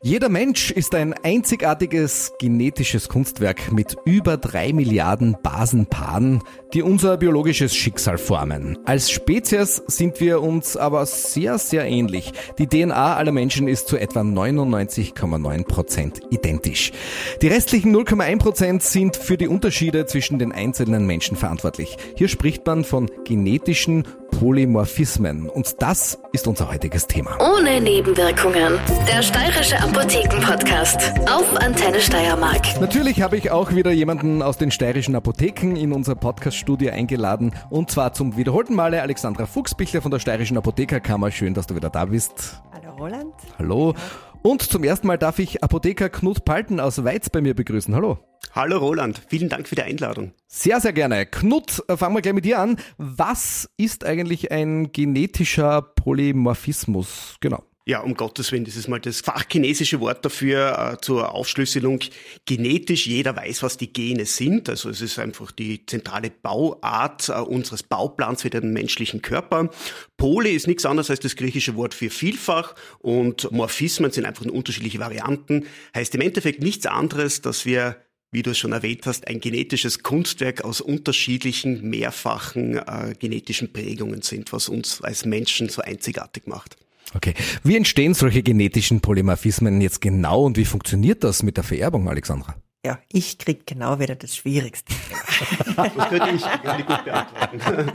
Jeder Mensch ist ein einzigartiges genetisches Kunstwerk mit über 3 Milliarden Basenpaaren, die unser biologisches Schicksal formen. Als Spezies sind wir uns aber sehr, sehr ähnlich. Die DNA aller Menschen ist zu etwa 99,9% identisch. Die restlichen 0,1% sind für die Unterschiede zwischen den einzelnen Menschen verantwortlich. Hier spricht man von genetischen Polymorphismen. Und das ist unser heutiges Thema. Ohne Nebenwirkungen. Der Steirische Apotheken-Podcast auf Antenne Steiermark. Natürlich habe ich auch wieder jemanden aus den steirischen Apotheken in unser Podcast-Studio eingeladen. Und zwar zum wiederholten Male Alexandra Fuchsbichler von der Steirischen Apothekerkammer. Schön, dass du wieder da bist. Hallo Roland. Hallo. Und zum ersten Mal darf ich Apotheker Knut Palten aus Weiz bei mir begrüßen. Hallo. Hallo Roland, vielen Dank für die Einladung. Sehr, sehr gerne. Knut, fangen wir gleich mit dir an. Was ist eigentlich ein genetischer Polymorphismus? Genau. Ja, um Gottes Willen, das ist mal das fachchinesische Wort dafür zur Aufschlüsselung. Genetisch, jeder weiß, was die Gene sind. Also es ist einfach die zentrale Bauart unseres Bauplans für den menschlichen Körper. Poly ist nichts anderes als das griechische Wort für vielfach und Morphismen sind einfach unterschiedliche Varianten. Heißt im Endeffekt nichts anderes, dass wir, wie du es schon erwähnt hast, ein genetisches Kunstwerk aus unterschiedlichen, mehrfachen genetischen Prägungen sind, was uns als Menschen so einzigartig macht. Okay. Wie entstehen solche genetischen Polymorphismen jetzt genau und wie funktioniert das mit der Vererbung, Alexandra? Ja, ich krieg genau wieder das Schwierigste. Das könnte ich gut beantworten.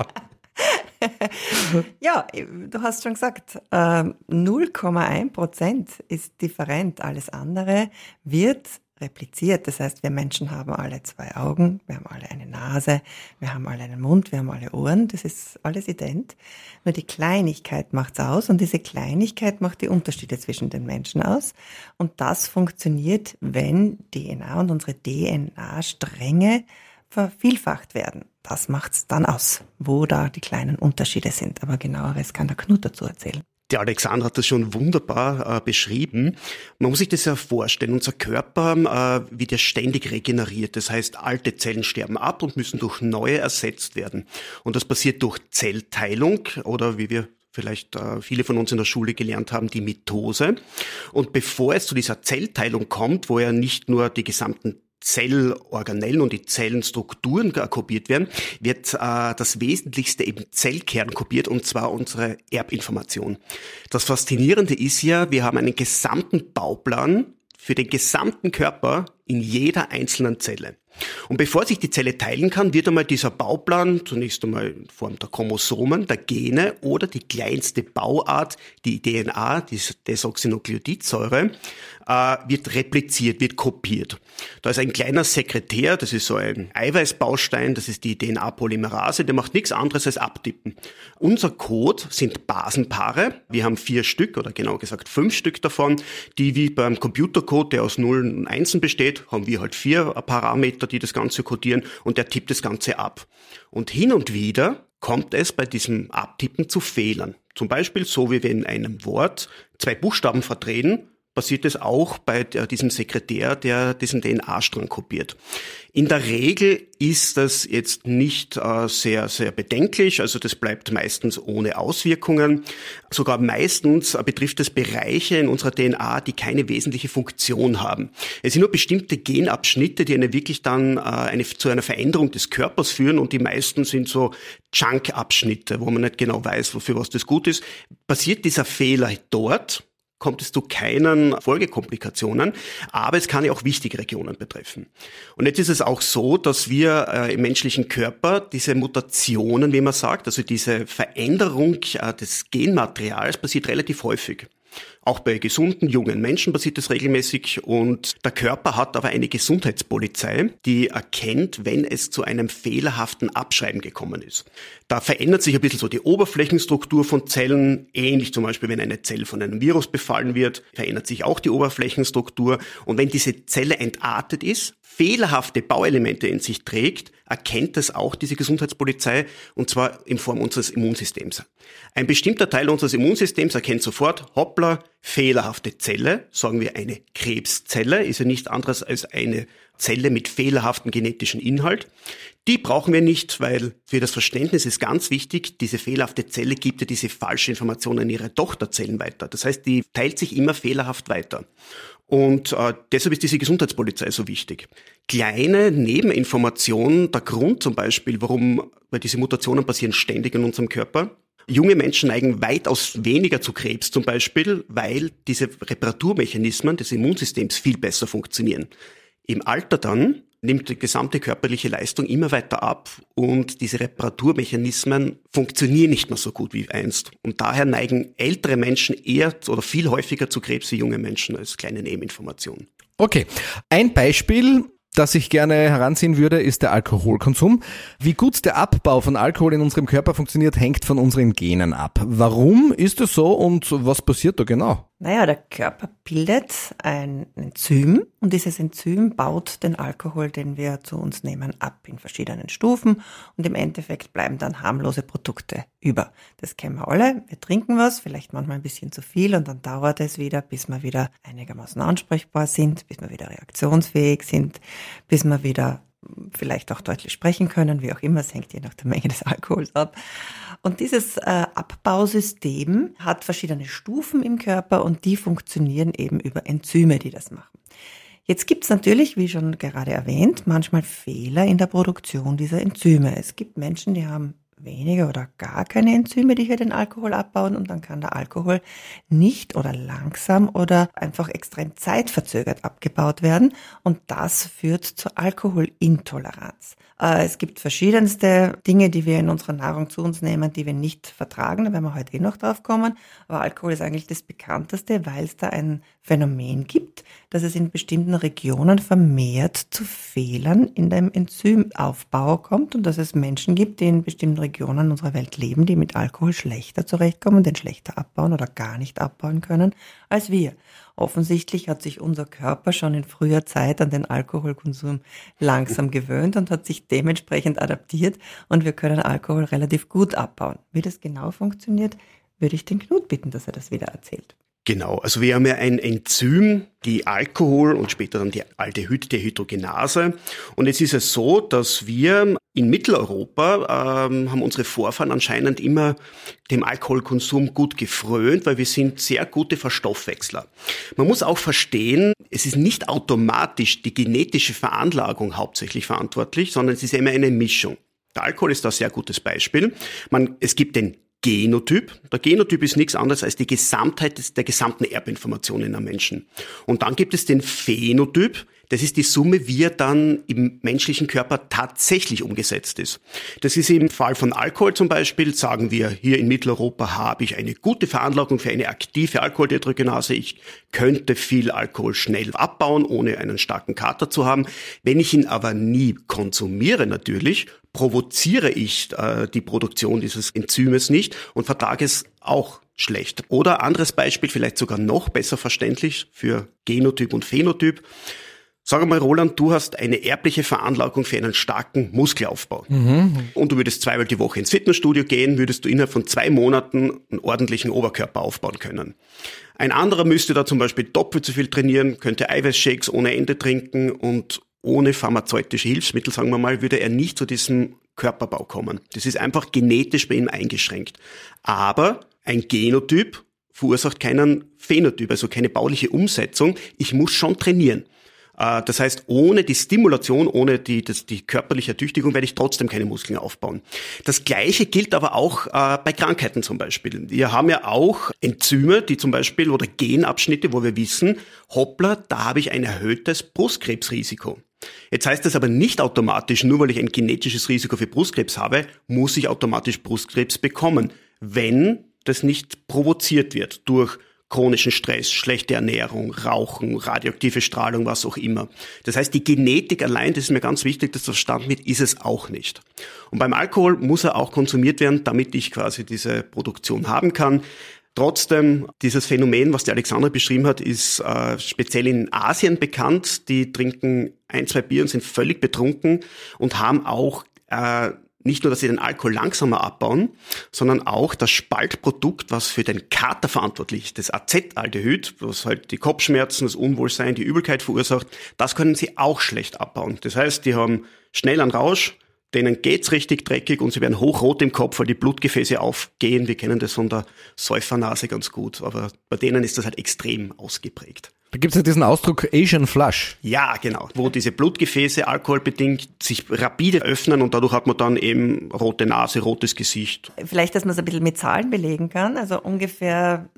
Ja, du hast schon gesagt, 0,1% ist different. Alles andere wird repliziert. Das heißt, wir Menschen haben alle 2 Augen, wir haben alle eine Nase, wir haben alle einen Mund, wir haben alle Ohren. Das ist alles ident. Nur die Kleinigkeit macht's aus und diese Kleinigkeit macht die Unterschiede zwischen den Menschen aus. Und das funktioniert, wenn DNA und unsere DNA-Stränge vervielfacht werden. Das macht's dann aus, wo da die kleinen Unterschiede sind. Aber genaueres kann der Knut dazu erzählen. Der Alexander hat das schon wunderbar beschrieben. Man muss sich das ja vorstellen, unser Körper wird ja ständig regeneriert. Das heißt, alte Zellen sterben ab und müssen durch neue ersetzt werden. Und das passiert durch Zellteilung oder wie wir vielleicht viele von uns in der Schule gelernt haben, die Mitose. Und bevor es zu dieser Zellteilung kommt, wo ja nicht nur die gesamten Zellorganellen und die Zellenstrukturen kopiert werden, wird das Wesentlichste im Zellkern kopiert, und zwar unsere Erbinformation. Das Faszinierende ist ja, wir haben einen gesamten Bauplan für den gesamten Körper in jeder einzelnen Zelle. Und bevor sich die Zelle teilen kann, wird einmal dieser Bauplan zunächst einmal in Form der Chromosomen, der Gene oder die kleinste Bauart, die DNA, die Desoxynukleotidsäure, wird repliziert, wird kopiert. Da ist ein kleiner Sekretär, das ist so ein Eiweißbaustein, das ist die DNA-Polymerase, der macht nichts anderes als abtippen. Unser Code sind Basenpaare, wir haben 4 Stück oder genau gesagt 5 Stück davon, die wie beim Computercode, der aus Nullen und Einsen besteht, haben wir halt 4 Parameter, die das Ganze codieren, und der tippt das Ganze ab. Und hin und wieder kommt es bei diesem Abtippen zu Fehlern. Zum Beispiel so, wie wir in einem Wort 2 Buchstaben verdrehen, passiert es auch bei diesem Sekretär, der diesen DNA-Strang kopiert. In der Regel ist das jetzt nicht sehr, sehr bedenklich, also das bleibt meistens ohne Auswirkungen. Sogar meistens betrifft es Bereiche in unserer DNA, die keine wesentliche Funktion haben. Es sind nur bestimmte Genabschnitte, die wirklich dann zu einer Veränderung des Körpers führen, und die meisten sind so Junk-Abschnitte, wo man nicht genau weiß, wofür was das gut ist. Passiert dieser Fehler dort, kommt es zu keinen Folgekomplikationen, aber es kann ja auch wichtige Regionen betreffen. Und jetzt ist es auch so, dass wir im menschlichen Körper diese Mutationen, wie man sagt, also diese Veränderung des Genmaterials passiert relativ häufig. Auch bei gesunden, jungen Menschen passiert das regelmäßig, und der Körper hat aber eine Gesundheitspolizei, die erkennt, wenn es zu einem fehlerhaften Abschreiben gekommen ist. Da verändert sich ein bisschen so die Oberflächenstruktur von Zellen, ähnlich zum Beispiel, wenn eine Zelle von einem Virus befallen wird, verändert sich auch die Oberflächenstruktur, und wenn diese Zelle entartet ist, fehlerhafte Bauelemente in sich trägt, erkennt das auch diese Gesundheitspolizei, und zwar in Form unseres Immunsystems. Ein bestimmter Teil unseres Immunsystems erkennt sofort, hoppla, fehlerhafte Zelle, sagen wir eine Krebszelle, ist ja nichts anderes als eine Zelle mit fehlerhaftem genetischen Inhalt. Die brauchen wir nicht, weil für das Verständnis ist ganz wichtig, diese fehlerhafte Zelle gibt ja diese falsche Information an ihre Tochterzellen weiter. Das heißt, die teilt sich immer fehlerhaft weiter. Und deshalb ist diese Gesundheitspolizei so wichtig. Kleine Nebeninformationen, der Grund zum Beispiel, weil diese Mutationen passieren ständig in unserem Körper. Junge Menschen neigen weitaus weniger zu Krebs zum Beispiel, weil diese Reparaturmechanismen des Immunsystems viel besser funktionieren. Im Alter dann nimmt die gesamte körperliche Leistung immer weiter ab und diese Reparaturmechanismen funktionieren nicht mehr so gut wie einst. Und daher neigen ältere Menschen eher oder viel häufiger zu Krebs wie junge Menschen als kleine Nebeninformation. Okay, ein Beispiel, das ich gerne heranziehen würde, ist der Alkoholkonsum. Wie gut der Abbau von Alkohol in unserem Körper funktioniert, hängt von unseren Genen ab. Warum ist es so und was passiert da genau? Naja, der Körper bildet ein Enzym und dieses Enzym baut den Alkohol, den wir zu uns nehmen, ab in verschiedenen Stufen und im Endeffekt bleiben dann harmlose Produkte über. Das kennen wir alle. Wir trinken was, vielleicht manchmal ein bisschen zu viel und dann dauert es wieder, bis wir wieder einigermaßen ansprechbar sind, bis wir wieder reaktionsfähig sind, bis wir wieder vielleicht auch deutlich sprechen können, wie auch immer, es hängt je nach der Menge des Alkohols ab. Und dieses Abbausystem hat verschiedene Stufen im Körper und die funktionieren eben über Enzyme, die das machen. Jetzt gibt es natürlich, wie schon gerade erwähnt, manchmal Fehler in der Produktion dieser Enzyme. Es gibt Menschen, die haben wenige oder gar keine Enzyme, die hier den Alkohol abbauen und dann kann der Alkohol nicht oder langsam oder einfach extrem zeitverzögert abgebaut werden und das führt zur Alkoholintoleranz. Es gibt verschiedenste Dinge, die wir in unserer Nahrung zu uns nehmen, die wir nicht vertragen, da werden wir heute noch drauf kommen, aber Alkohol ist eigentlich das bekannteste, weil es da ein Phänomen gibt, dass es in bestimmten Regionen vermehrt zu Fehlern in dem Enzymaufbau kommt und dass es Menschen gibt, die in bestimmten Regionen unserer Welt leben, die mit Alkohol schlechter zurechtkommen, den schlechter abbauen oder gar nicht abbauen können als wir. Offensichtlich hat sich unser Körper schon in früher Zeit an den Alkoholkonsum langsam gewöhnt und hat sich dementsprechend adaptiert und wir können Alkohol relativ gut abbauen. Wie das genau funktioniert, würde ich den Knut bitten, dass er das wieder erzählt. Genau, also wir haben ja ein Enzym, die Alkohol und später dann die Aldehyd-Dehydrogenase. Und jetzt ist es so, dass wir in Mitteleuropa haben unsere Vorfahren anscheinend immer dem Alkoholkonsum gut gefrönt, weil wir sind sehr gute Verstoffwechsler. Man muss auch verstehen, es ist nicht automatisch die genetische Veranlagung hauptsächlich verantwortlich, sondern es ist immer eine Mischung. Der Alkohol ist da ein sehr gutes Beispiel. Es gibt den Genotyp. Der Genotyp ist nichts anderes als die Gesamtheit der gesamten Erbinformation in einem Menschen. Und dann gibt es den Phänotyp. Das ist die Summe, wie er dann im menschlichen Körper tatsächlich umgesetzt ist. Das ist im Fall von Alkohol zum Beispiel, sagen wir, hier in Mitteleuropa habe ich eine gute Veranlagung für eine aktive Alkoholdehydrogenase. Ich könnte viel Alkohol schnell abbauen, ohne einen starken Kater zu haben. Wenn ich ihn aber nie konsumiere natürlich, provoziere ich die Produktion dieses Enzymes nicht und vertrage es auch schlecht. Oder anderes Beispiel, vielleicht sogar noch besser verständlich für Genotyp und Phänotyp. Sag mal, Roland, du hast eine erbliche Veranlagung für einen starken Muskelaufbau. Und du würdest 2-mal die Woche ins Fitnessstudio gehen, würdest du innerhalb von 2 Monaten einen ordentlichen Oberkörper aufbauen können. Ein anderer müsste da zum Beispiel doppelt so viel trainieren, könnte Eiweißshakes ohne Ende trinken und ohne pharmazeutische Hilfsmittel, sagen wir mal, würde er nicht zu diesem Körperbau kommen. Das ist einfach genetisch bei ihm eingeschränkt. Aber ein Genotyp verursacht keinen Phänotyp, also keine bauliche Umsetzung. Ich muss schon trainieren. Das heißt, ohne die Stimulation, ohne die körperliche Ertüchtigung werde ich trotzdem keine Muskeln aufbauen. Das Gleiche gilt aber auch bei Krankheiten zum Beispiel. Wir haben ja auch Enzyme, die zum Beispiel, oder Genabschnitte, wo wir wissen, hoppla, da habe ich ein erhöhtes Brustkrebsrisiko. Jetzt heißt das aber nicht automatisch, nur weil ich ein genetisches Risiko für Brustkrebs habe, muss ich automatisch Brustkrebs bekommen, wenn das nicht provoziert wird durch chronischen Stress, schlechte Ernährung, Rauchen, radioaktive Strahlung, was auch immer. Das heißt, die Genetik allein, das ist mir ganz wichtig, dass das verstanden wird, ist es auch nicht. Und beim Alkohol muss er auch konsumiert werden, damit ich quasi diese Produktion haben kann. Trotzdem, dieses Phänomen, was die Alexandra beschrieben hat, ist speziell in Asien bekannt. Die trinken 1-2 Bier und sind völlig betrunken und haben auch nicht nur, dass sie den Alkohol langsamer abbauen, sondern auch das Spaltprodukt, was für den Kater verantwortlich ist, das Acetaldehyd, was halt die Kopfschmerzen, das Unwohlsein, die Übelkeit verursacht, das können sie auch schlecht abbauen. Das heißt, die haben schnell einen Rausch, denen geht's richtig dreckig und sie werden hochrot im Kopf, weil die Blutgefäße aufgehen. Wir kennen das von der Säufernase ganz gut, aber bei denen ist das halt extrem ausgeprägt. Da gibt es ja diesen Ausdruck Asian Flush. Ja, genau, wo diese Blutgefäße alkoholbedingt sich rapide öffnen und dadurch hat man dann eben rote Nase, rotes Gesicht. Vielleicht, dass man es ein bisschen mit Zahlen belegen kann. Also ungefähr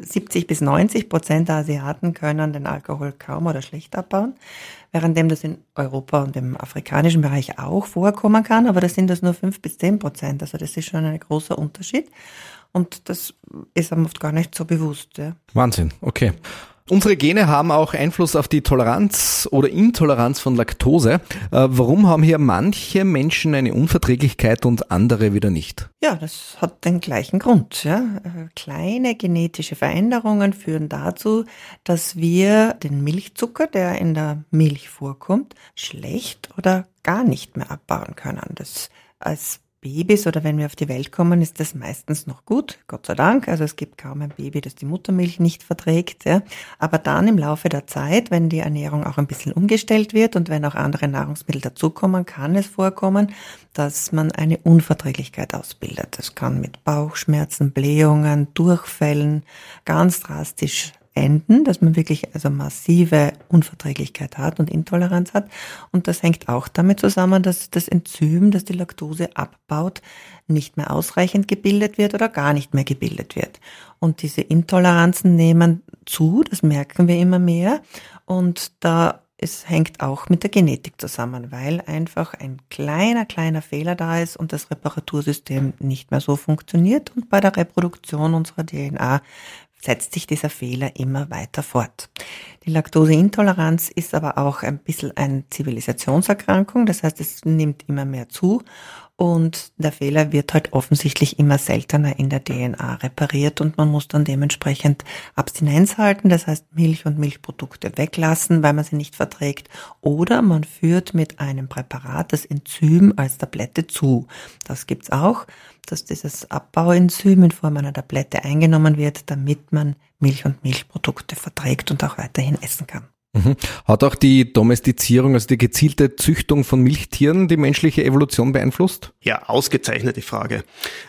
70-90% der Asiaten können den Alkohol kaum oder schlecht abbauen, währenddem das in Europa und im afrikanischen Bereich auch vorkommen kann, aber das sind das nur 5-10%. Also das ist schon ein großer Unterschied und das ist einem oft gar nicht so bewusst. Ja. Wahnsinn, okay. Unsere Gene haben auch Einfluss auf die Toleranz oder Intoleranz von Laktose. Warum haben hier manche Menschen eine Unverträglichkeit und andere wieder nicht? Ja, das hat den gleichen Grund. Ja. Kleine genetische Veränderungen führen dazu, dass wir den Milchzucker, der in der Milch vorkommt, schlecht oder gar nicht mehr abbauen können. Das als Babys oder wenn wir auf die Welt kommen, ist das meistens noch gut, Gott sei Dank. Also es gibt kaum ein Baby, das die Muttermilch nicht verträgt. Ja. Aber dann im Laufe der Zeit, wenn die Ernährung auch ein bisschen umgestellt wird und wenn auch andere Nahrungsmittel dazukommen, kann es vorkommen, dass man eine Unverträglichkeit ausbildet. Das kann mit Bauchschmerzen, Blähungen, Durchfällen ganz drastisch enden, dass man wirklich also massive Unverträglichkeit hat und Intoleranz hat. Und das hängt auch damit zusammen, dass das Enzym, das die Laktose abbaut, nicht mehr ausreichend gebildet wird oder gar nicht mehr gebildet wird. Und diese Intoleranzen nehmen zu, das merken wir immer mehr. Und es hängt auch mit der Genetik zusammen, weil einfach ein kleiner Fehler da ist und das Reparatursystem nicht mehr so funktioniert. Und bei der Reproduktion unserer DNA setzt sich dieser Fehler immer weiter fort. Die Laktoseintoleranz ist aber auch ein bisschen eine Zivilisationserkrankung, das heißt, es nimmt immer mehr zu und der Fehler wird halt offensichtlich immer seltener in der DNA repariert und man muss dann dementsprechend Abstinenz halten, das heißt Milch und Milchprodukte weglassen, weil man sie nicht verträgt, oder man führt mit einem Präparat das Enzym als Tablette zu. Das gibt's auch, dass dieses Abbauenzym in Form einer Tablette eingenommen wird, damit man Milch und Milchprodukte verträgt und auch weiterhin essen kann. Hat auch die Domestizierung, also die gezielte Züchtung von Milchtieren, die menschliche Evolution beeinflusst? Ja, ausgezeichnete Frage.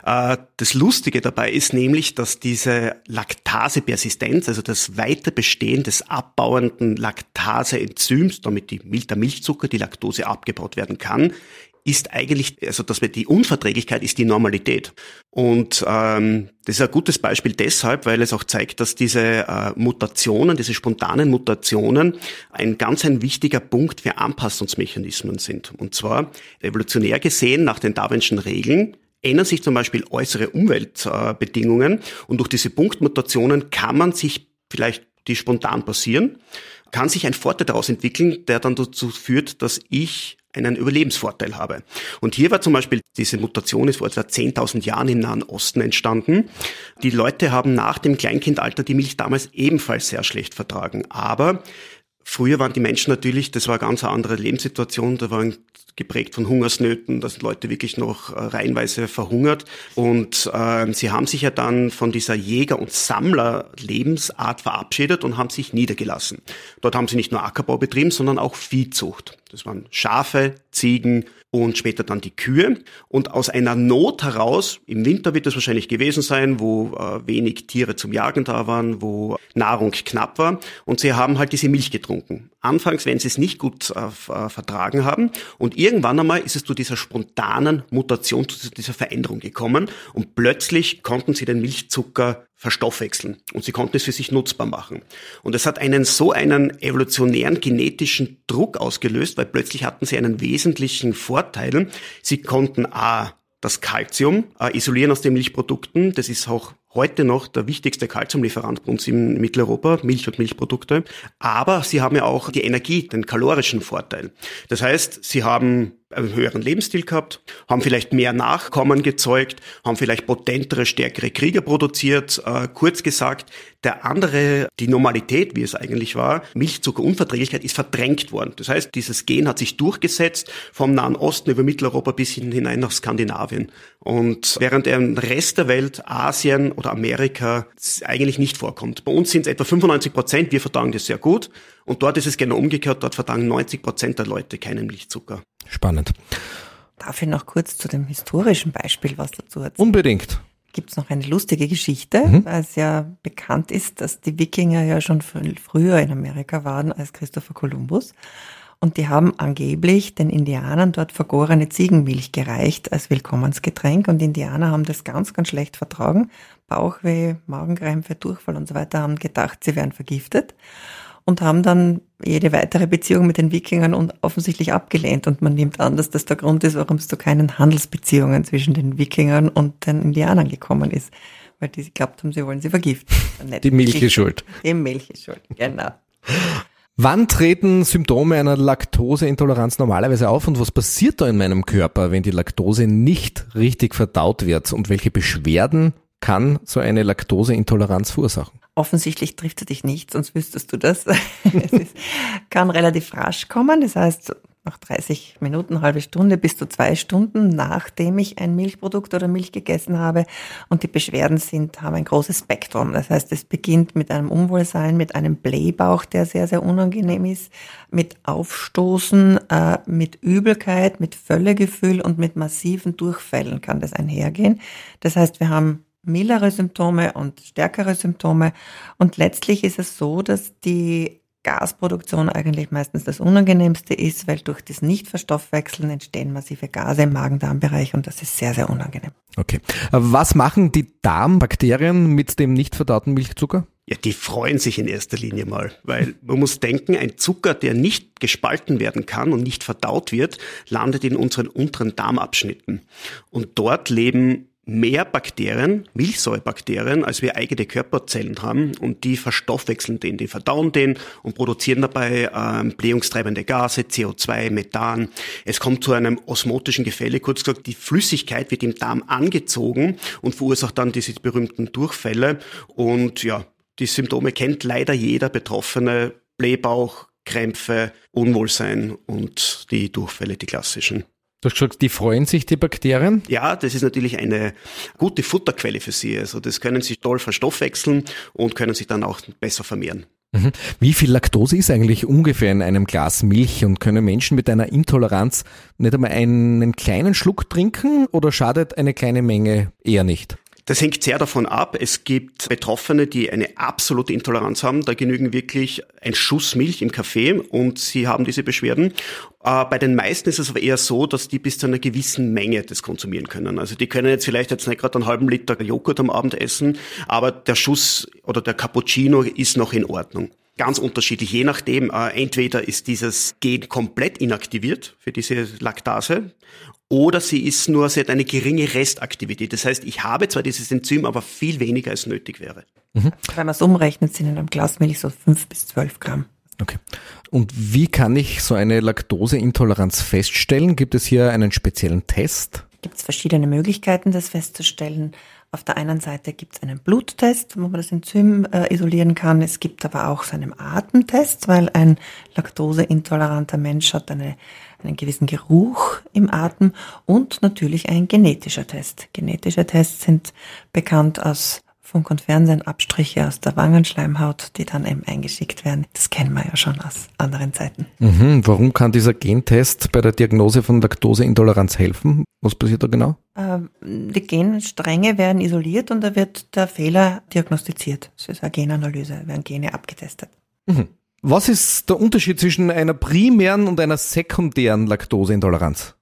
Das Lustige dabei ist nämlich, dass diese Laktasepersistenz, also das Weiterbestehen des abbauenden Laktaseenzyms, damit der Milchzucker, die Laktose abgebaut werden kann, ist eigentlich, also die Unverträglichkeit ist die Normalität. Und das ist ein gutes Beispiel deshalb, weil es auch zeigt, dass diese Mutationen, diese spontanen Mutationen ein wichtiger Punkt für Anpassungsmechanismen sind. Und zwar evolutionär gesehen nach den Darwinschen Regeln ändern sich zum Beispiel äußere Umweltbedingungen und durch diese Punktmutationen kann man sich vielleicht, die spontan passieren, kann sich ein Vorteil daraus entwickeln, der dann dazu führt, dass ich einen Überlebensvorteil habe. Und hier war zum Beispiel, diese Mutation ist vor etwa 10.000 Jahren im Nahen Osten entstanden. Die Leute haben nach dem Kleinkindalter die Milch damals ebenfalls sehr schlecht vertragen. Aber früher waren die Menschen natürlich, das war eine ganz andere Lebenssituation, da waren geprägt von Hungersnöten, da sind Leute wirklich noch reihenweise verhungert und sie haben sich ja dann von dieser Jäger- und Sammler-Lebensart verabschiedet und haben sich niedergelassen. Dort haben sie nicht nur Ackerbau betrieben, sondern auch Viehzucht. Das waren Schafe, Ziegen und später dann die Kühe. Und aus einer Not heraus, im Winter wird es wahrscheinlich gewesen sein, wo wenig Tiere zum Jagen da waren, wo Nahrung knapp war. Und sie haben halt diese Milch getrunken. Anfangs, wenn sie es nicht gut vertragen haben. Und irgendwann einmal ist es zu dieser spontanen Mutation, zu dieser Veränderung gekommen. Und plötzlich konnten sie den Milchzucker verstoffwechseln und sie konnten es für sich nutzbar machen. Und es hat einen evolutionären genetischen Druck ausgelöst, weil plötzlich hatten sie einen wesentlichen Vorteil. Sie konnten das Calcium isolieren aus den Milchprodukten. Das ist auch heute noch der wichtigste Calciumlieferant bei uns in Mitteleuropa, Milch und Milchprodukte. Aber sie haben ja auch die Energie, den kalorischen Vorteil. Das heißt, sie haben einen höheren Lebensstil gehabt, haben vielleicht mehr Nachkommen gezeugt, haben vielleicht potentere, stärkere Krieger produziert. Kurz gesagt, die Normalität, wie es eigentlich war, Milchzuckerunverträglichkeit, ist verdrängt worden. Das heißt, dieses Gen hat sich durchgesetzt vom Nahen Osten über Mitteleuropa bis hinein nach Skandinavien. Und während im Rest der Welt, Asien oder Amerika, eigentlich nicht vorkommt. Bei uns sind es etwa 95%, wir vertragen das sehr gut. Und dort ist es genau umgekehrt, dort vertragen 90% der Leute keinen Milchzucker. Spannend. Darf ich noch kurz zu dem historischen Beispiel was dazu erzählen? Unbedingt. gibt's noch eine lustige Geschichte, weil es ja bekannt ist, dass die Wikinger ja schon früher in Amerika waren als Christopher Columbus. Und die haben angeblich den Indianern dort vergorene Ziegenmilch gereicht als Willkommensgetränk. Und die Indianer haben das ganz, ganz schlecht vertragen. Bauchweh, Magenkrämpfe, Durchfall und so weiter, haben gedacht, sie wären vergiftet. Und haben dann jede weitere Beziehung mit den Wikingern offensichtlich abgelehnt. Und man nimmt an, dass das der Grund ist, warum es zu keinen Handelsbeziehungen zwischen den Wikingern und den Indianern gekommen ist. Weil die geglaubt haben, sie wollen sie vergiften. Die Milch ist schuld. Die Milch ist schuld, genau. Wann treten Symptome einer Laktoseintoleranz normalerweise auf und was passiert da in meinem Körper, wenn die Laktose nicht richtig verdaut wird? Und welche Beschwerden kann so eine Laktoseintoleranz verursachen? Offensichtlich trifft es dich nicht, sonst wüsstest du das. Kann relativ rasch kommen, das heißt nach 30 Minuten, halbe Stunde bis zu 2 Stunden, nachdem ich ein Milchprodukt oder Milch gegessen habe. Und die Beschwerden haben ein großes Spektrum. Das heißt, es beginnt mit einem Unwohlsein, mit einem Blähbauch, der sehr, sehr unangenehm ist, mit Aufstoßen, mit Übelkeit, mit Völlegefühl und mit massiven Durchfällen kann das einhergehen. Das heißt, wir haben mildere Symptome und stärkere Symptome. Und letztlich ist es so, dass die Gasproduktion eigentlich meistens das Unangenehmste ist, weil durch das Nichtverstoffwechseln entstehen massive Gase im Magen-Darm-Bereich und das ist sehr, sehr unangenehm. Okay. Was machen die Darmbakterien mit dem nicht verdauten Milchzucker? Ja, die freuen sich in erster Linie mal, weil man muss denken, ein Zucker, der nicht gespalten werden kann und nicht verdaut wird, landet in unseren unteren Darmabschnitten. Und dort leben mehr Bakterien, Milchsäurebakterien, als wir eigene Körperzellen haben und die verstoffwechseln den, die verdauen den und produzieren dabei blähungstreibende Gase, CO2, Methan. Es kommt zu einem osmotischen Gefälle, kurz gesagt, die Flüssigkeit wird im Darm angezogen und verursacht dann diese berühmten Durchfälle und ja, die Symptome kennt leider jeder Betroffene, Blähbauch, Krämpfe, Unwohlsein und die Durchfälle, die klassischen. Du hast gesagt, die freuen sich, die Bakterien? Ja, das ist natürlich eine gute Futterquelle für sie. Also das können sie toll verstoffwechseln und können sich dann auch besser vermehren. Wie viel Laktose ist eigentlich ungefähr in einem Glas Milch und können Menschen mit einer Intoleranz nicht einmal einen kleinen Schluck trinken oder schadet eine kleine Menge eher nicht? Das hängt sehr davon ab. Es gibt Betroffene, die eine absolute Intoleranz haben. Da genügen wirklich ein Schuss Milch im Kaffee und sie haben diese Beschwerden. Bei den meisten ist es aber eher so, dass die bis zu einer gewissen Menge das konsumieren können. Also die können jetzt vielleicht nicht gerade einen halben Liter Joghurt am Abend essen, aber der Schuss oder der Cappuccino ist noch in Ordnung. Ganz unterschiedlich, je nachdem, entweder ist dieses Gen komplett inaktiviert für diese Laktase oder sie hat eine geringe Restaktivität. Das heißt, ich habe zwar dieses Enzym, aber viel weniger als nötig wäre. Wenn man es umrechnet, sind in einem Glas Milch so 5 bis 12 Gramm. Okay. Und wie kann ich so eine Laktoseintoleranz feststellen? Gibt es hier einen speziellen Test? Gibt es verschiedene Möglichkeiten, das festzustellen. Auf der einen Seite gibt es einen Bluttest, wo man das Enzym isolieren kann. Es gibt aber auch so einen Atemtest, weil ein laktoseintoleranter Mensch hat einen gewissen Geruch im Atem und natürlich ein genetischer Test. Genetische Tests sind bekannt aus Funk und Fernsehen, Abstriche aus der Wangenschleimhaut, die dann eben eingeschickt werden. Das kennen wir ja schon aus anderen Zeiten. Warum kann dieser Gentest bei der Diagnose von Laktoseintoleranz helfen? Was passiert da genau? Die Genstränge werden isoliert und da wird der Fehler diagnostiziert. Das ist eine Genanalyse, da werden Gene abgetestet. Was ist der Unterschied zwischen einer primären und einer sekundären Laktoseintoleranz?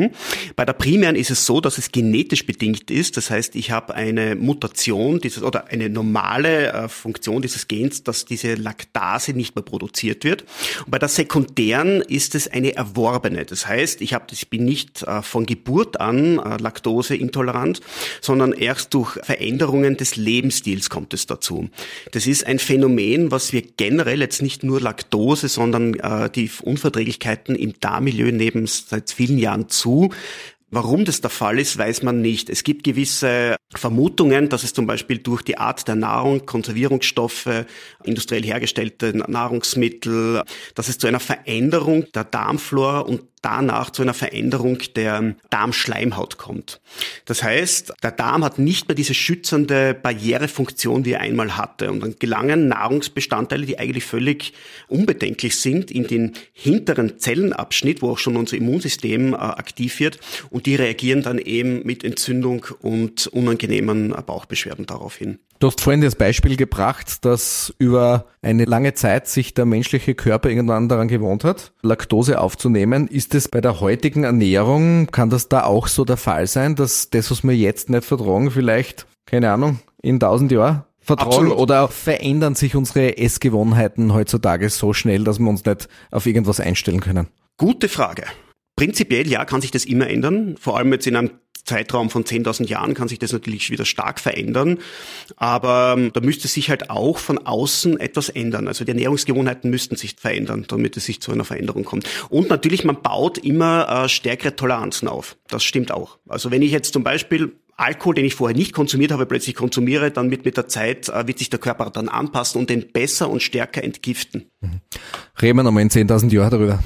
Bei der primären ist es so, dass es genetisch bedingt ist. Das heißt, ich habe eine Mutation oder eine normale Funktion dieses Gens, dass diese Laktase nicht mehr produziert wird. Und bei der sekundären ist es eine erworbene. Das heißt, ich bin nicht von Geburt an laktoseintolerant, sondern erst durch Veränderungen des Lebensstils kommt es dazu. Das ist ein Phänomen, was wir generell jetzt nicht nur Laktose, sondern die Unverträglichkeiten im Darmmilieu nehmen seit vielen Jahren zu. Warum das der Fall ist, weiß man nicht. Es gibt gewisse Vermutungen, dass es zum Beispiel durch die Art der Nahrung, Konservierungsstoffe, industriell hergestellte Nahrungsmittel, dass es zu einer Veränderung der Darmflora und danach zu einer Veränderung der Darmschleimhaut kommt. Das heißt, der Darm hat nicht mehr diese schützende Barrierefunktion, die er einmal hatte. Und dann gelangen Nahrungsbestandteile, die eigentlich völlig unbedenklich sind, in den hinteren Zellenabschnitt, wo auch schon unser Immunsystem aktiv wird. Und die reagieren dann eben mit Entzündung und unangenehmen Bauchbeschwerden daraufhin. Du hast vorhin das Beispiel gebracht, dass über eine lange Zeit sich der menschliche Körper irgendwann daran gewohnt hat, Laktose aufzunehmen. Ist es bei der heutigen Ernährung, kann das da auch so der Fall sein, dass das, was wir jetzt nicht vertragen, vielleicht, keine Ahnung, in 1000 Jahren vertragen? Absolut. Oder verändern sich unsere Essgewohnheiten heutzutage so schnell, dass wir uns nicht auf irgendwas einstellen können? Gute Frage. Prinzipiell ja, kann sich das immer ändern. Vor allem jetzt in einem Zeitraum von 10.000 Jahren kann sich das natürlich wieder stark verändern. Aber da müsste sich halt auch von außen etwas ändern. Also die Ernährungsgewohnheiten müssten sich verändern, damit es sich zu einer Veränderung kommt. Und natürlich, man baut immer stärkere Toleranzen auf. Das stimmt auch. Also wenn ich jetzt zum Beispiel Alkohol, den ich vorher nicht konsumiert habe, plötzlich konsumiere, dann mit der Zeit wird sich der Körper dann anpassen und den besser und stärker entgiften. Reden wir nochmal in 10.000 Jahren darüber.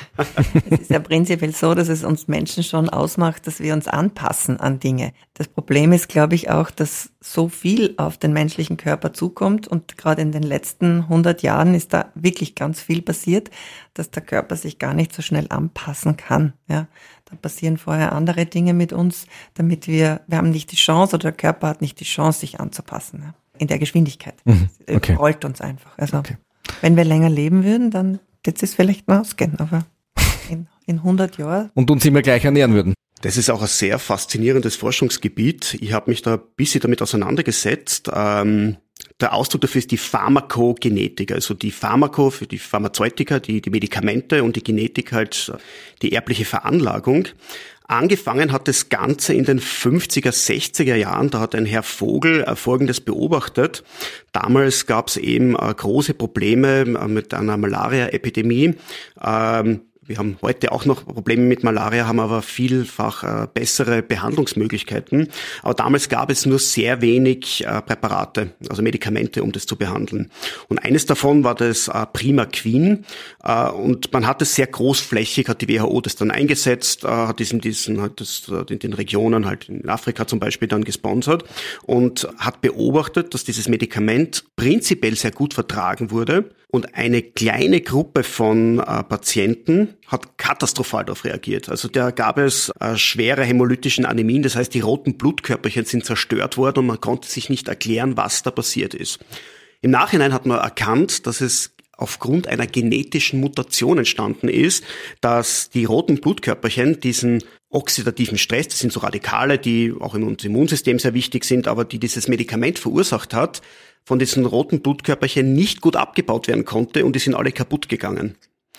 Es ist ja prinzipiell so, dass es uns Menschen schon ausmacht, dass wir uns anpassen an Dinge. Das Problem ist, glaube ich, auch, dass so viel auf den menschlichen Körper zukommt und gerade in den letzten 100 Jahren ist da wirklich ganz viel passiert, dass der Körper sich gar nicht so schnell anpassen kann. Ja, da passieren vorher andere Dinge mit uns, damit wir haben nicht die Chance oder der Körper hat nicht die Chance, sich anzupassen. Ja, in der Geschwindigkeit. Okay. Es rollt uns einfach. Also, wenn wir länger leben würden, dann wird es vielleicht mal ausgehen, aber in 100 Jahren. Und uns immer gleich ernähren würden. Das ist auch ein sehr faszinierendes Forschungsgebiet. Ich habe mich da ein bisschen damit auseinandergesetzt. Der Ausdruck dafür ist die Pharmakogenetik, also die Pharmako für die Pharmazeutika, die Medikamente und die Genetik halt die erbliche Veranlagung. Angefangen hat das Ganze in den 50er, 60er Jahren. Da hat ein Herr Vogel Folgendes beobachtet. Damals gab es eben große Probleme mit einer Malaria-Epidemie. Wir haben heute auch noch Probleme mit Malaria, haben aber vielfach bessere Behandlungsmöglichkeiten. Aber damals gab es nur sehr wenig Präparate, also Medikamente, um das zu behandeln. Und eines davon war das Primaquin. Und man hat es sehr großflächig, hat die WHO das dann eingesetzt, hat in den Regionen, halt in Afrika zum Beispiel, dann gesponsert und hat beobachtet, dass dieses Medikament prinzipiell sehr gut vertragen wurde. Und eine kleine Gruppe von Patienten hat katastrophal darauf reagiert. Also da gab es schwere hämolytischen Anämien, das heißt, die roten Blutkörperchen sind zerstört worden und man konnte sich nicht erklären, was da passiert ist. Im Nachhinein hat man erkannt, dass es aufgrund einer genetischen Mutation entstanden ist, dass die roten Blutkörperchen diesen oxidativen Stress, das sind so Radikale, die auch in unserem Immunsystem sehr wichtig sind, aber die dieses Medikament verursacht hat, von diesen roten Blutkörperchen nicht gut abgebaut werden konnte und die sind alle kaputt gegangen.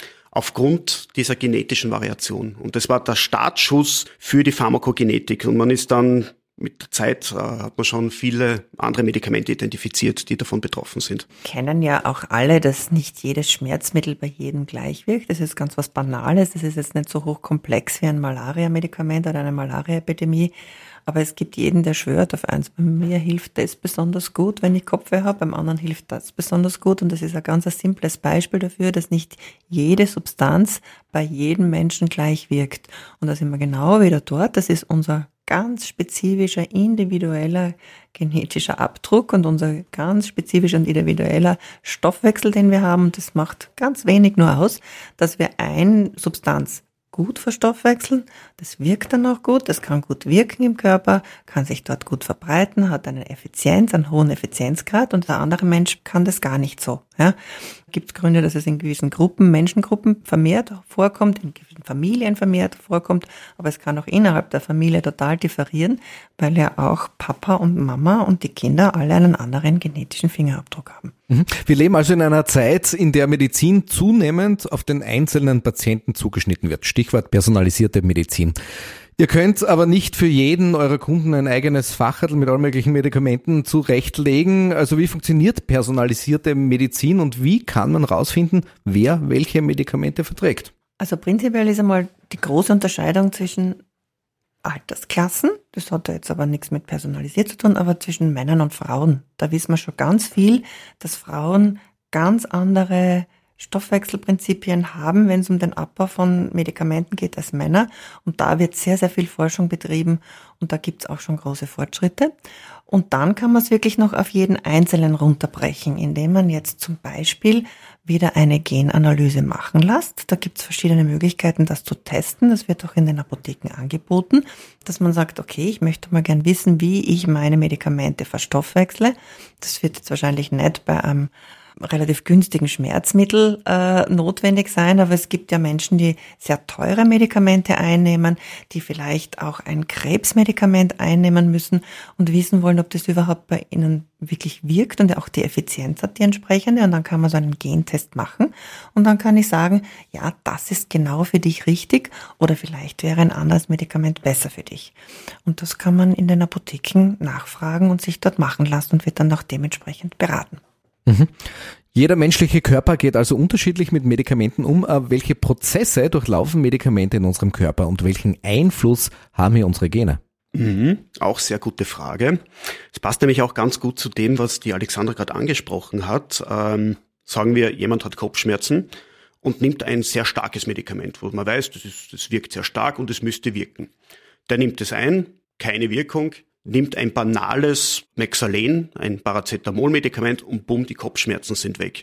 Aufgrund dieser genetischen Variation. Und das war der Startschuss für die Pharmakogenetik. Und man ist dann mit der Zeit, hat man schon viele andere Medikamente identifiziert, die davon betroffen sind. Kennen ja auch alle, dass nicht jedes Schmerzmittel bei jedem gleich wirkt. Das ist ganz was Banales. Das ist jetzt nicht so hochkomplex wie ein Malaria-Medikament oder eine Malaria-Epidemie. Aber es gibt jeden, der schwört auf eins. Bei mir hilft das besonders gut, wenn ich Kopfweh habe, beim anderen hilft das besonders gut. Und das ist ein ganz simples Beispiel dafür, dass nicht jede Substanz bei jedem Menschen gleich wirkt. Und da sind wir genau wieder dort. Das ist unser ganz spezifischer, individueller genetischer Abdruck und unser ganz spezifischer und individueller Stoffwechsel, den wir haben. Das macht ganz wenig nur aus, dass wir eine Substanz gut verstoffwechseln, das wirkt dann auch gut, das kann gut wirken im Körper, kann sich dort gut verbreiten, hat eine Effizienz, einen hohen Effizienzgrad und der andere Mensch kann das gar nicht so. Ja. Gibt es Gründe, dass es in gewissen Gruppen, Menschengruppen vermehrt vorkommt, in gewissen Familien vermehrt vorkommt, aber es kann auch innerhalb der Familie total differieren, weil ja auch Papa und Mama und die Kinder alle einen anderen genetischen Fingerabdruck haben. Wir leben also in einer Zeit, in der Medizin zunehmend auf den einzelnen Patienten zugeschnitten wird. Stichwort personalisierte Medizin. Ihr könnt aber nicht für jeden eurer Kunden ein eigenes Fachhandel mit allen möglichen Medikamenten zurechtlegen. Also wie funktioniert personalisierte Medizin und wie kann man rausfinden, wer welche Medikamente verträgt? Also prinzipiell ist einmal die große Unterscheidung zwischen Altersklassen, das hat ja jetzt aber nichts mit personalisiert zu tun, aber zwischen Männern und Frauen. Da wissen wir schon ganz viel, dass Frauen ganz andere Stoffwechselprinzipien haben, wenn es um den Abbau von Medikamenten geht, als Männer. Und da wird sehr, sehr viel Forschung betrieben und da gibt es auch schon große Fortschritte. Und dann kann man es wirklich noch auf jeden Einzelnen runterbrechen, indem man jetzt zum Beispiel wieder eine Genanalyse machen lässt. Da gibt es verschiedene Möglichkeiten, das zu testen. Das wird auch in den Apotheken angeboten, dass man sagt, okay, ich möchte mal gern wissen, wie ich meine Medikamente verstoffwechsle. Das wird jetzt wahrscheinlich nicht bei einem relativ günstigen Schmerzmittel notwendig sein, aber es gibt ja Menschen, die sehr teure Medikamente einnehmen, die vielleicht auch ein Krebsmedikament einnehmen müssen und wissen wollen, ob das überhaupt bei ihnen wirklich wirkt und auch die Effizienz hat, die entsprechende. Und dann kann man so einen Gentest machen und dann kann ich sagen, ja, das ist genau für dich richtig oder vielleicht wäre ein anderes Medikament besser für dich. Und das kann man in den Apotheken nachfragen und sich dort machen lassen und wird dann auch dementsprechend beraten. Jeder menschliche Körper geht also unterschiedlich mit Medikamenten um. Welche Prozesse durchlaufen Medikamente in unserem Körper und welchen Einfluss haben hier unsere Gene? Auch sehr gute Frage. Es passt nämlich auch ganz gut zu dem, was die Alexandra gerade angesprochen hat. Sagen wir, jemand hat Kopfschmerzen und nimmt ein sehr starkes Medikament, wo man weiß, das wirkt sehr stark und es müsste wirken. Der nimmt es ein, keine Wirkung, nimmt ein banales Mexalen, ein Paracetamol-Medikament und bumm, die Kopfschmerzen sind weg.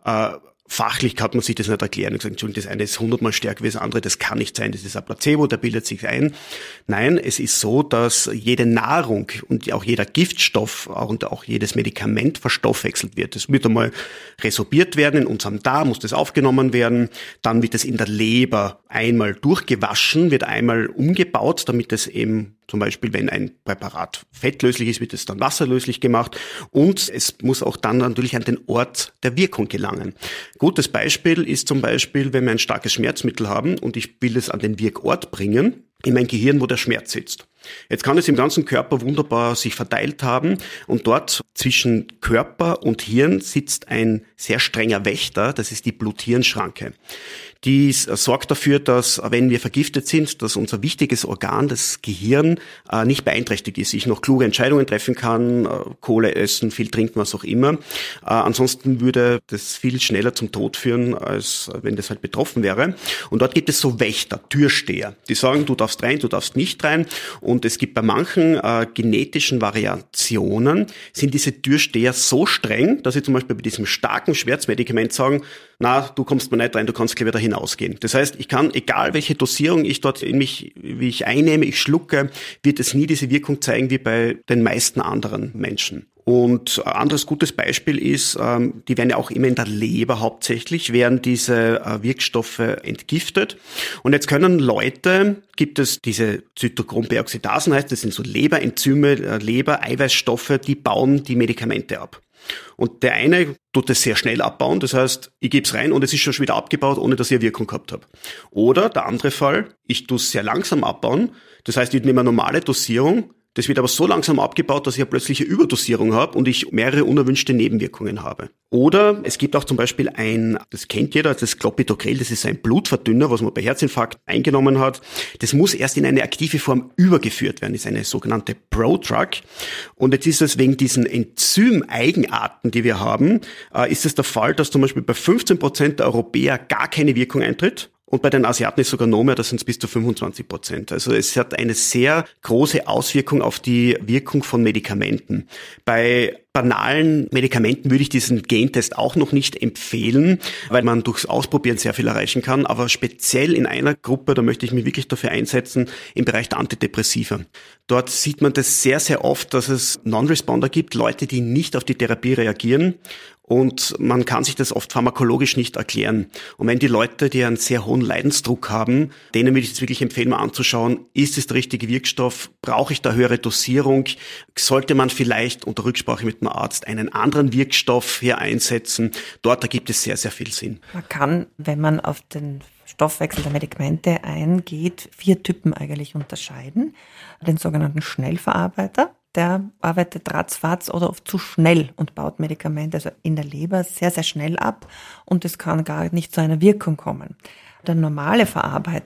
Fachlich kann man sich das nicht erklären. Ich sage, Entschuldigung, das eine ist 100-mal stärker wie das andere, das kann nicht sein, das ist ein Placebo, der bildet sich ein. Nein, es ist so, dass jede Nahrung und auch jeder Giftstoff und auch jedes Medikament verstoffwechselt wird. Es wird einmal resorbiert werden, in unserem Darm muss das aufgenommen werden, dann wird es in der Leber einmal durchgewaschen, wird einmal umgebaut, damit es eben zum Beispiel, wenn ein Präparat fettlöslich ist, wird es dann wasserlöslich gemacht und es muss auch dann natürlich an den Ort der Wirkung gelangen. Gutes Beispiel ist zum Beispiel, wenn wir ein starkes Schmerzmittel haben und ich will es an den Wirkort bringen, in mein Gehirn, wo der Schmerz sitzt. Jetzt kann es im ganzen Körper wunderbar sich verteilt haben und dort zwischen Körper und Hirn sitzt ein sehr strenger Wächter, das ist die Blut-Hirn-Schranke. Die sorgt dafür, dass, wenn wir vergiftet sind, dass unser wichtiges Organ, das Gehirn, nicht beeinträchtigt ist. Ich noch kluge Entscheidungen treffen kann, Kohle essen, viel trinken, was auch immer. Ansonsten würde das viel schneller zum Tod führen, als wenn das halt betroffen wäre. Und dort gibt es so Wächter, Türsteher, die sagen, du darfst rein, du darfst nicht rein. Und es gibt bei manchen genetischen Variationen, sind diese Türsteher so streng, dass sie zum Beispiel bei diesem starken Schmerzmedikament sagen, na, du kommst mal nicht rein, du kannst gleich wieder hinausgehen. Das heißt, ich kann, egal welche Dosierung ich dort in mich, wie ich einnehme, ich schlucke, wird es nie diese Wirkung zeigen wie bei den meisten anderen Menschen. Und ein anderes gutes Beispiel ist, die werden ja auch immer in der Leber hauptsächlich, werden diese Wirkstoffe entgiftet. Und jetzt können Leute, gibt es diese Zytochrom-Peroxidasen, heißt das sind so Leberenzyme, Leber-Eiweißstoffe, die bauen die Medikamente ab. Und der eine tut es sehr schnell abbauen, das heißt, ich gebe es rein und es ist schon wieder abgebaut, ohne dass ich eine Wirkung gehabt habe. Oder der andere Fall, ich tue es sehr langsam abbauen, das heißt, ich nehme eine normale Dosierung, das wird aber so langsam abgebaut, dass ich eine plötzliche Überdosierung habe und ich mehrere unerwünschte Nebenwirkungen habe. Oder es gibt auch zum Beispiel das kennt jeder, das Clopidogrel, das ist ein Blutverdünner, was man bei Herzinfarkt eingenommen hat. Das muss erst in eine aktive Form übergeführt werden, das ist eine sogenannte Prodrug. Und jetzt ist es wegen diesen Enzymeigenarten, die wir haben, ist es der Fall, dass zum Beispiel bei 15% der Europäer gar keine Wirkung eintritt. Und bei den Asiaten ist sogar noch mehr, das sind es bis zu 25%. Also es hat eine sehr große Auswirkung auf die Wirkung von Medikamenten. Bei banalen Medikamenten würde ich diesen Gentest auch noch nicht empfehlen, weil man durchs Ausprobieren sehr viel erreichen kann. Aber speziell in einer Gruppe, da möchte ich mich wirklich dafür einsetzen, im Bereich der Antidepressiva. Dort sieht man das sehr, sehr oft, dass es Non-Responder gibt, Leute, die nicht auf die Therapie reagieren. Und man kann sich das oft pharmakologisch nicht erklären. Und wenn die Leute, die einen sehr hohen Leidensdruck haben, denen würde ich jetzt wirklich empfehlen, mal anzuschauen, ist es der richtige Wirkstoff? Brauche ich da höhere Dosierung? Sollte man vielleicht unter Rücksprache mit dem Arzt einen anderen Wirkstoff hier einsetzen? Dort ergibt es sehr, sehr viel Sinn. Man kann, wenn man auf den Stoffwechsel der Medikamente eingeht, 4 Typen eigentlich unterscheiden. Den sogenannten Schnellverarbeiter. Der arbeitet ratzfatz oder oft zu schnell und baut Medikamente also in der Leber sehr, sehr schnell ab und es kann gar nicht zu einer Wirkung kommen. Der normale Verarbeiter,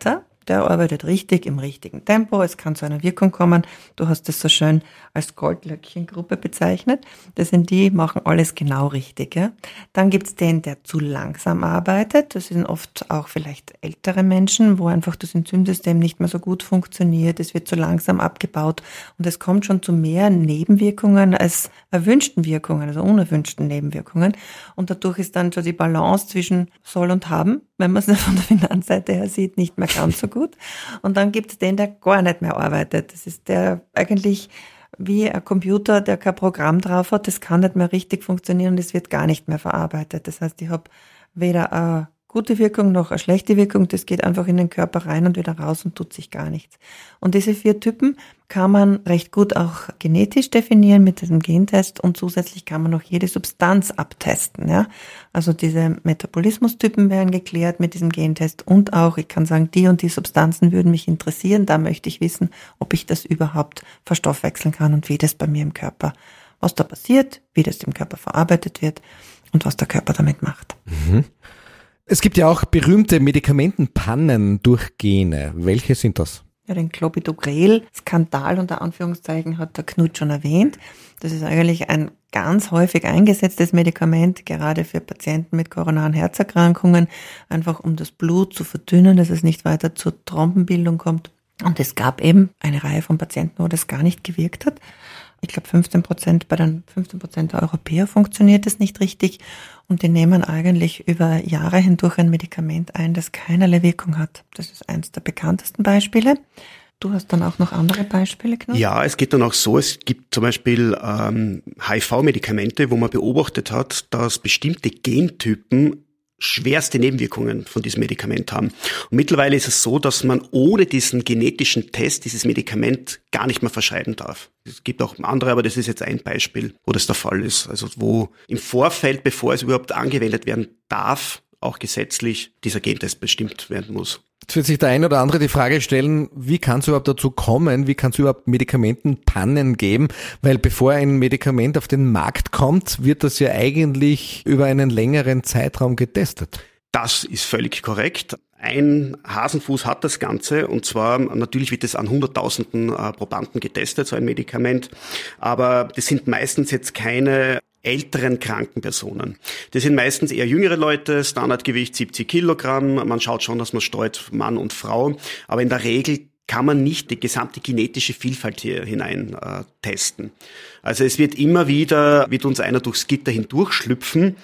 Der arbeitet richtig, im richtigen Tempo, es kann zu einer Wirkung kommen. Du hast das so schön als Goldlöckchen-Gruppe bezeichnet. Das sind die, machen alles genau richtig. Ja? Dann gibt's den, der zu langsam arbeitet. Das sind oft auch vielleicht ältere Menschen, wo einfach das Enzymsystem nicht mehr so gut funktioniert. Es wird zu langsam abgebaut und es kommt schon zu mehr Nebenwirkungen als erwünschten Wirkungen, also unerwünschten Nebenwirkungen. Und dadurch ist dann so die Balance zwischen soll und haben, wenn man es von der Finanzseite her sieht, nicht mehr ganz so gut. Und dann gibt es den, der gar nicht mehr arbeitet. Das ist der eigentlich wie ein Computer, der kein Programm drauf hat. Das kann nicht mehr richtig funktionieren und es wird gar nicht mehr verarbeitet. Das heißt, ich habe weder eine gute Wirkung noch eine schlechte Wirkung. Das geht einfach in den Körper rein und wieder raus und tut sich gar nichts. Und diese 4 Typen kann man recht gut auch genetisch definieren mit diesem Gentest und zusätzlich kann man noch jede Substanz abtesten. Ja? Also diese Metabolismustypen werden geklärt mit diesem Gentest und auch, ich kann sagen, die und die Substanzen würden mich interessieren. Da möchte ich wissen, ob ich das überhaupt verstoffwechseln kann und wie das bei mir im Körper, was da passiert, wie das im Körper verarbeitet wird und was der Körper damit macht. Mhm. Es gibt ja auch berühmte Medikamentenpannen durch Gene. Welche sind das? Ja, den Clopidogrel-Skandal unter Anführungszeichen hat der Knut schon erwähnt. Das ist eigentlich ein ganz häufig eingesetztes Medikament, gerade für Patienten mit koronaren Herzerkrankungen, einfach um das Blut zu verdünnen, dass es nicht weiter zur Thrombenbildung kommt. Und es gab eben eine Reihe von Patienten, wo das gar nicht gewirkt hat. Ich glaube 15%, bei den 15% der Europäer funktioniert es nicht richtig und die nehmen eigentlich über Jahre hindurch ein Medikament ein, das keinerlei Wirkung hat. Das ist eins der bekanntesten Beispiele. Du hast dann auch noch andere Beispiele, Knut? Ja, es geht dann auch so, es gibt zum Beispiel HIV-Medikamente, wo man beobachtet hat, dass bestimmte Gentypen schwerste Nebenwirkungen von diesem Medikament haben. Und mittlerweile ist es so, dass man ohne diesen genetischen Test dieses Medikament gar nicht mehr verschreiben darf. Es gibt auch andere, aber das ist jetzt ein Beispiel, wo das der Fall ist. Also wo im Vorfeld, bevor es überhaupt angewendet werden darf, auch gesetzlich dieser Gentest bestimmt werden muss. Jetzt wird sich der ein oder andere die Frage stellen, wie kann es überhaupt dazu kommen, wie kann es überhaupt Medikamentenpannen geben, weil bevor ein Medikament auf den Markt kommt, wird das ja eigentlich über einen längeren Zeitraum getestet. Das ist völlig korrekt. Ein Hasenfuß hat das Ganze und zwar natürlich wird es an Hunderttausenden Probanden getestet, so ein Medikament, aber das sind meistens jetzt keine älteren kranken Personen. Das sind meistens eher jüngere Leute, Standardgewicht 70 Kilogramm. Man schaut schon, dass man streut Mann und Frau. Aber in der Regel kann man nicht die gesamte genetische Vielfalt hier hinein testen. Also es wird immer wieder, wird uns einer durchs Gitter hindurchschlüpfen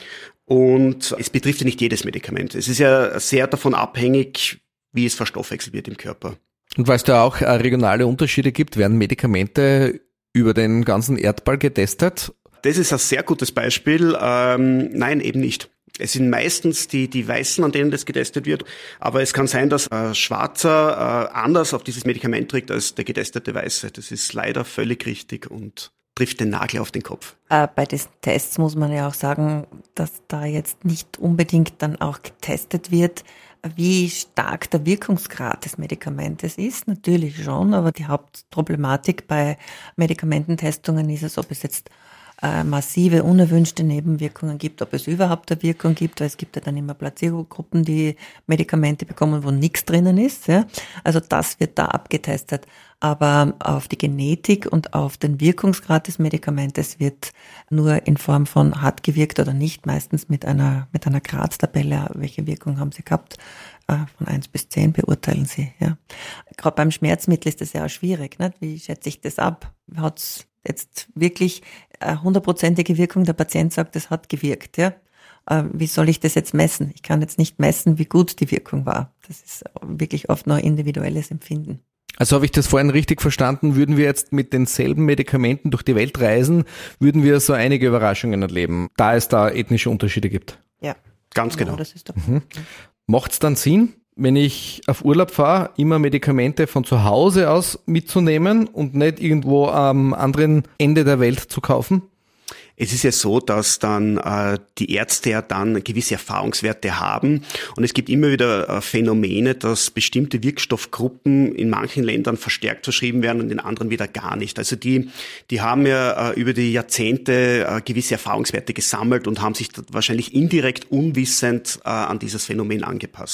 und es betrifft ja nicht jedes Medikament. Es ist ja sehr davon abhängig, wie es verstoffwechselt wird im Körper. Und weil es da auch regionale Unterschiede gibt, werden Medikamente über den ganzen Erdball getestet? Das ist ein sehr gutes Beispiel. Nein, eben nicht. Es sind meistens die Weißen, an denen das getestet wird. Aber es kann sein, dass ein Schwarzer anders auf dieses Medikament trägt als der getestete Weiße. Das ist leider völlig richtig und trifft den Nagel auf den Kopf. Bei diesen Tests muss man ja auch sagen, dass da jetzt nicht unbedingt dann auch getestet wird, wie stark der Wirkungsgrad des Medikamentes ist. Natürlich schon, aber die Hauptproblematik bei Medikamententestungen ist es, ob es jetzt massive unerwünschte Nebenwirkungen gibt, ob es überhaupt eine Wirkung gibt, weil es gibt ja dann immer Placebo-Gruppen, die Medikamente bekommen, wo nichts drinnen ist. Ja? Also das wird da abgetestet. Aber auf die Genetik und auf den Wirkungsgrad des Medikamentes wird nur in Form von hat gewirkt oder nicht, meistens mit einer Gradtabelle, welche Wirkung haben sie gehabt, von 1 bis 10 beurteilen sie. Ja. Gerade beim Schmerzmittel ist das ja auch schwierig. Nicht? Wie schätze ich das ab? Hat's jetzt wirklich 100%ige Wirkung, der Patient sagt, es hat gewirkt. Ja? Wie soll ich das jetzt messen? Ich kann jetzt nicht messen, wie gut die Wirkung war. Das ist wirklich oft nur individuelles Empfinden. Also habe ich das vorhin richtig verstanden, würden wir jetzt mit denselben Medikamenten durch die Welt reisen, würden wir so einige Überraschungen erleben, da es da ethnische Unterschiede gibt. Ja, ganz genau. Das ist der Punkt. Macht es dann Sinn, wenn ich auf Urlaub fahre, immer Medikamente von zu Hause aus mitzunehmen und nicht irgendwo am anderen Ende der Welt zu kaufen? Es ist ja so, dass dann die Ärzte ja dann gewisse Erfahrungswerte haben und es gibt immer wieder Phänomene, dass bestimmte Wirkstoffgruppen in manchen Ländern verstärkt verschrieben werden und in anderen wieder gar nicht. Also die haben ja über die Jahrzehnte gewisse Erfahrungswerte gesammelt und haben sich wahrscheinlich indirekt unwissend an dieses Phänomen angepasst.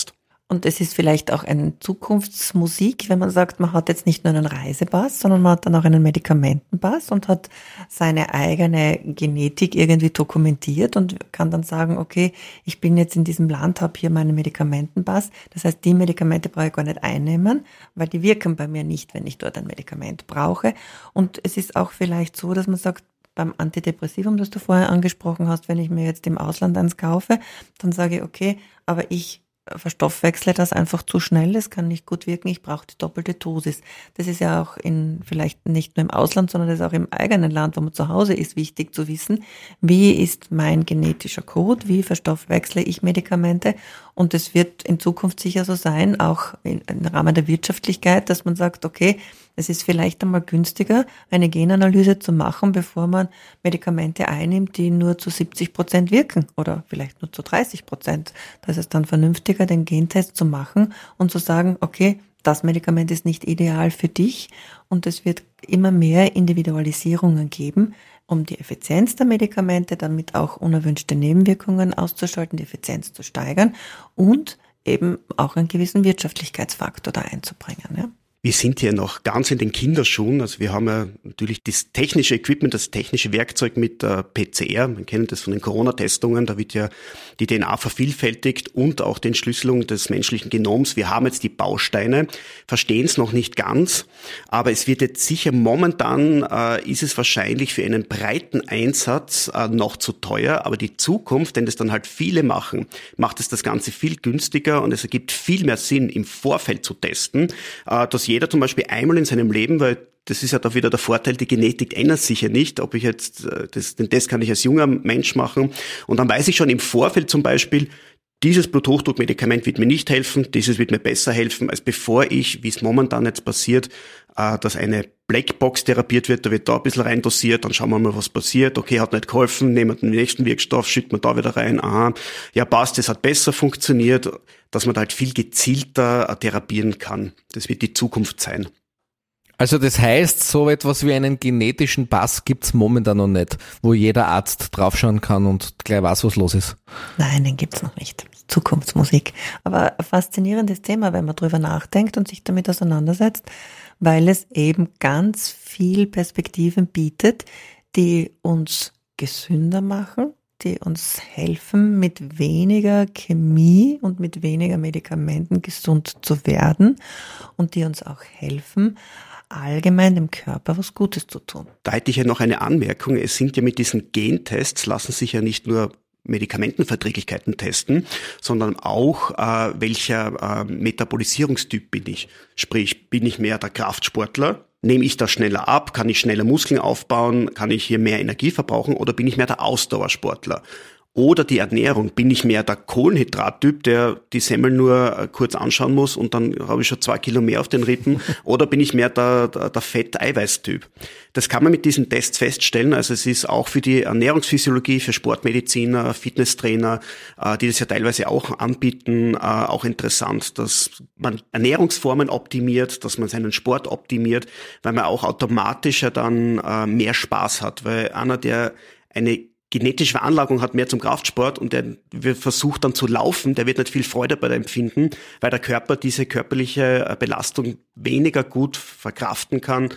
Und es ist vielleicht auch eine Zukunftsmusik, wenn man sagt, man hat jetzt nicht nur einen Reisepass, sondern man hat dann auch einen Medikamentenpass und hat seine eigene Genetik irgendwie dokumentiert und kann dann sagen, okay, ich bin jetzt in diesem Land, habe hier meinen Medikamentenpass. Das heißt, die Medikamente brauche ich gar nicht einnehmen, weil die wirken bei mir nicht, wenn ich dort ein Medikament brauche. Und es ist auch vielleicht so, dass man sagt, beim Antidepressivum, das du vorher angesprochen hast, wenn ich mir jetzt im Ausland eins kaufe, dann sage ich, okay, aber ich verstoffwechsle das einfach zu schnell, das kann nicht gut wirken, ich brauche die doppelte Dosis. Das ist ja auch vielleicht nicht nur im Ausland, sondern das ist auch im eigenen Land, wo man zu Hause ist, wichtig zu wissen, wie ist mein genetischer Code, wie verstoffwechsle ich Medikamente, und es wird in Zukunft sicher so sein, auch im Rahmen der Wirtschaftlichkeit, dass man sagt, okay, es ist vielleicht einmal günstiger, eine Genanalyse zu machen, bevor man Medikamente einnimmt, die nur zu 70% wirken oder vielleicht nur zu 30%. Da ist es dann vernünftiger, den Gentest zu machen und zu sagen, okay, das Medikament ist nicht ideal für dich, und es wird immer mehr Individualisierungen geben, um die Effizienz der Medikamente, damit auch unerwünschte Nebenwirkungen auszuschalten, die Effizienz zu steigern und eben auch einen gewissen Wirtschaftlichkeitsfaktor da einzubringen, ja. Wir sind hier noch ganz in den Kinderschuhen. Also wir haben ja natürlich das technische Equipment, das technische Werkzeug mit PCR. Man kennt das von den Corona-Testungen. Da wird ja die DNA vervielfältigt und auch die Entschlüsselung des menschlichen Genoms. Wir haben jetzt die Bausteine, verstehen es noch nicht ganz. Aber es wird jetzt sicher, momentan ist es wahrscheinlich für einen breiten Einsatz noch zu teuer. Aber die Zukunft, wenn das dann halt viele machen, macht es das Ganze viel günstiger und es ergibt viel mehr Sinn, im Vorfeld zu testen, dass jeder zum Beispiel einmal in seinem Leben, weil das ist ja da wieder der Vorteil, die Genetik ändert sich ja nicht, ob ich jetzt, den Test kann ich als junger Mensch machen, und dann weiß ich schon im Vorfeld zum Beispiel, dieses Bluthochdruckmedikament wird mir nicht helfen, dieses wird mir besser helfen, als bevor ich, wie es momentan jetzt passiert, dass eine Blackbox therapiert wird, da wird da ein bisschen rein dosiert, dann schauen wir mal, was passiert, okay, hat nicht geholfen, nehmen wir den nächsten Wirkstoff, schütten wir da wieder rein, aha, ja passt, das hat besser funktioniert, dass man da halt viel gezielter therapieren kann. Das wird die Zukunft sein. Also das heißt, so etwas wie einen genetischen Pass gibt's momentan noch nicht, wo jeder Arzt draufschauen kann und gleich weiß, was los ist. Nein, den gibt's noch nicht. Zukunftsmusik. Aber ein faszinierendes Thema, wenn man drüber nachdenkt und sich damit auseinandersetzt, weil es eben ganz viel Perspektiven bietet, die uns gesünder machen, die uns helfen, mit weniger Chemie und mit weniger Medikamenten gesund zu werden und die uns auch helfen, allgemein dem Körper was Gutes zu tun. Da hätte ich ja noch eine Anmerkung. Es sind ja mit diesen Gentests, lassen sich ja nicht nur Medikamentenverträglichkeiten testen, sondern auch, welcher Metabolisierungstyp bin ich. Sprich, bin ich mehr der Kraftsportler? Nehme ich da schneller ab? Kann ich schneller Muskeln aufbauen? Kann ich hier mehr Energie verbrauchen? Oder bin ich mehr der Ausdauersportler? Oder die Ernährung, bin ich mehr der Kohlenhydrattyp, der die Semmel nur kurz anschauen muss und dann habe ich schon 2 Kilo mehr auf den Rippen, oder bin ich mehr der Fett-Eiweiß-Typ? Das kann man mit diesen Tests feststellen. Also es ist auch für die Ernährungsphysiologie, für Sportmediziner, Fitnesstrainer, die das ja teilweise auch anbieten, auch interessant, dass man Ernährungsformen optimiert, dass man seinen Sport optimiert, weil man auch automatisch ja dann mehr Spaß hat, weil einer, der eine genetische Veranlagung hat, mehr zum Kraftsport, und der versucht dann zu laufen, der wird nicht viel Freude bei empfinden, weil der Körper diese körperliche Belastung weniger gut verkraften kann,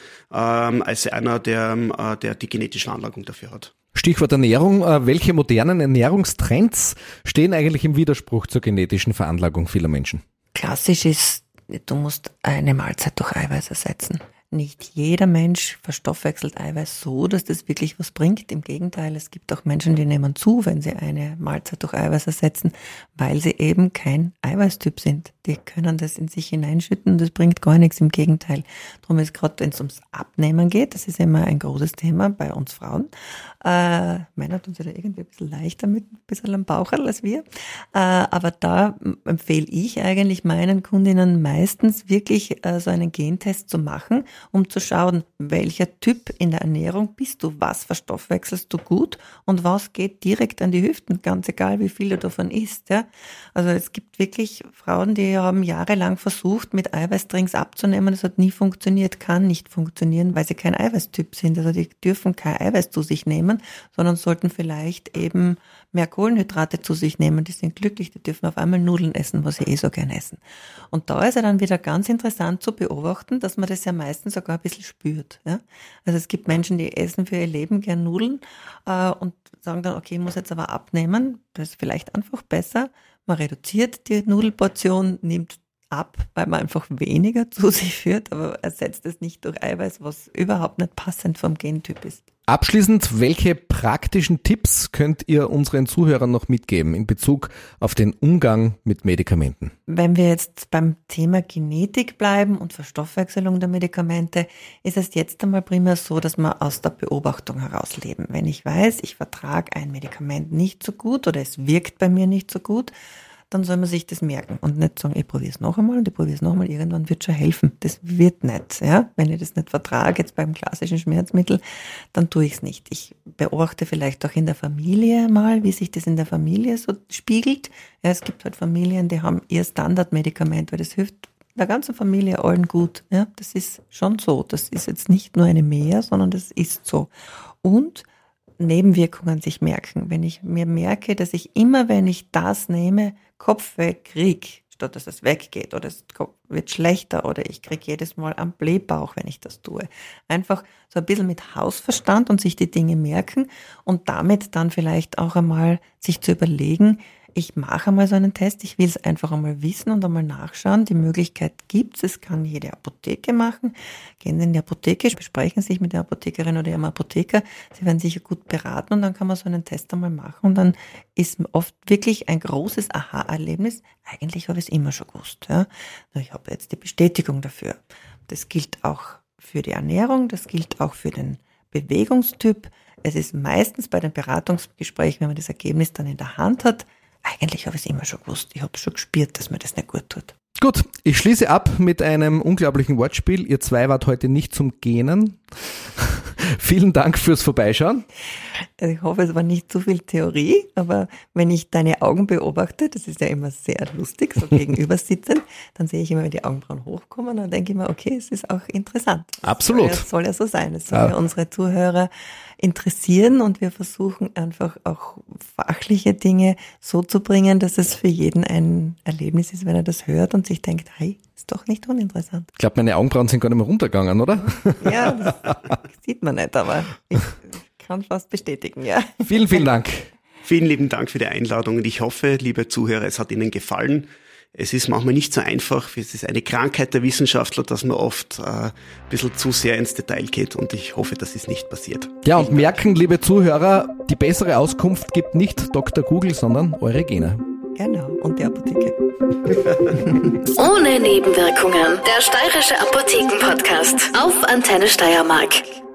als einer, der die genetische Veranlagung dafür hat. Stichwort Ernährung. Welche modernen Ernährungstrends stehen eigentlich im Widerspruch zur genetischen Veranlagung vieler Menschen? Klassisch ist, du musst eine Mahlzeit durch Eiweiß ersetzen. Nicht jeder Mensch verstoffwechselt Eiweiß so, dass das wirklich was bringt. Im Gegenteil, es gibt auch Menschen, die nehmen zu, wenn sie eine Mahlzeit durch Eiweiß ersetzen, weil sie eben kein Eiweißtyp sind. Die können das in sich hineinschütten und das bringt gar nichts. Im Gegenteil. Darum ist gerade, wenn es ums Abnehmen geht, das ist immer ein großes Thema bei uns Frauen. Männer tun sich da irgendwie ein bisschen leichter mit ein bisschen am Baucherl als wir. Aber da empfehle ich eigentlich meinen Kundinnen meistens wirklich so einen Gentest zu machen, um zu schauen, welcher Typ in der Ernährung bist du, was verstoffwechselst du gut und was geht direkt an die Hüften, ganz egal wie viel du davon isst. Ja? Also es gibt wirklich Frauen, die wir haben jahrelang versucht, mit Eiweißdrinks abzunehmen. Das hat nie funktioniert, kann nicht funktionieren, weil sie kein Eiweißtyp sind. Also die dürfen kein Eiweiß zu sich nehmen, sondern sollten vielleicht eben mehr Kohlenhydrate zu sich nehmen. Die sind glücklich, die dürfen auf einmal Nudeln essen, was sie so gern essen. Und da ist ja dann wieder ganz interessant zu beobachten, dass man das ja meistens sogar ein bisschen spürt. Ja? Also es gibt Menschen, die essen für ihr Leben gern Nudeln und sagen dann, okay, ich muss jetzt aber abnehmen. Das ist vielleicht einfach besser. Man reduziert die Nudelportion, nimmt ab, weil man einfach weniger zu sich führt, aber ersetzt es nicht durch Eiweiß, was überhaupt nicht passend vom Gentyp ist. Abschließend, welche praktischen Tipps könnt ihr unseren Zuhörern noch mitgeben in Bezug auf den Umgang mit Medikamenten? Wenn wir jetzt beim Thema Genetik bleiben und Verstoffwechselung der Medikamente, ist es jetzt einmal primär so, dass wir aus der Beobachtung heraus leben. Wenn ich weiß, ich vertrage ein Medikament nicht so gut oder es wirkt bei mir nicht so gut, dann soll man sich das merken und nicht sagen, ich probiere es noch einmal und ich probiere es noch einmal, irgendwann wird schon helfen. Das wird nicht. Ja? Wenn ich das nicht vertrage, jetzt beim klassischen Schmerzmittel, dann tue ich es nicht. Ich beobachte vielleicht auch in der Familie mal, wie sich das in der Familie so spiegelt. Ja, es gibt halt Familien, die haben ihr Standardmedikament, weil das hilft der ganzen Familie allen gut. Ja? Das ist schon so. Das ist jetzt nicht nur eine Mehr, sondern das ist so. Und Nebenwirkungen sich merken. Wenn ich mir merke, dass ich immer, wenn ich das nehme, Kopfweh kriege, statt dass es weggeht oder es wird schlechter oder ich kriege jedes Mal einen Blähbauch, wenn ich das tue. Einfach so ein bisschen mit Hausverstand und sich die Dinge merken und damit dann vielleicht auch einmal sich zu überlegen, ich mache einmal so einen Test, ich will es einfach einmal wissen und einmal nachschauen. Die Möglichkeit gibt es kann jede Apotheke machen. Gehen in die Apotheke, besprechen sich mit der Apothekerin oder ihrem Apotheker. Sie werden sicher gut beraten und dann kann man so einen Test einmal machen und dann ist oft wirklich ein großes Aha-Erlebnis. Eigentlich habe ich es immer schon gewusst. Ja. Ich habe jetzt die Bestätigung dafür. Das gilt auch für die Ernährung, das gilt auch für den Bewegungstyp. Es ist meistens bei den Beratungsgesprächen, wenn man das Ergebnis dann in der Hand hat, eigentlich habe ich es immer schon gewusst. Ich habe schon gespürt, dass mir das nicht gut tut. Gut, ich schließe ab mit einem unglaublichen Wortspiel. Ihr zwei wart heute nicht zum Gähnen. Vielen Dank fürs Vorbeischauen. Also ich hoffe, es war nicht zu viel Theorie, aber wenn ich deine Augen beobachte, das ist ja immer sehr lustig, so gegenüber sitzend, dann sehe ich immer, wenn die Augenbrauen hochkommen, dann denke ich mir, okay, es ist auch interessant. Absolut. Es soll ja so sein. Es soll ja unsere Zuhörer interessieren und wir versuchen einfach auch fachliche Dinge so zu bringen, dass es für jeden ein Erlebnis ist, wenn er das hört und sich denkt, hey, ist doch nicht uninteressant. Ich glaube, meine Augenbrauen sind gar nicht mehr runtergegangen, oder? Ja, das sieht man nicht, aber ich kann fast bestätigen, ja. Vielen, vielen Dank. Vielen lieben Dank für die Einladung und ich hoffe, liebe Zuhörer, es hat Ihnen gefallen. Es ist manchmal nicht so einfach, es ist eine Krankheit der Wissenschaftler, dass man oft ein bisschen zu sehr ins Detail geht und ich hoffe, das ist nicht passiert. Ja, und merken, liebe Zuhörer, die bessere Auskunft gibt nicht Dr. Google, sondern eure Gene. Genau, und die Apotheke. Ohne Nebenwirkungen. Der Steirische Apotheken-Podcast auf Antenne Steiermark.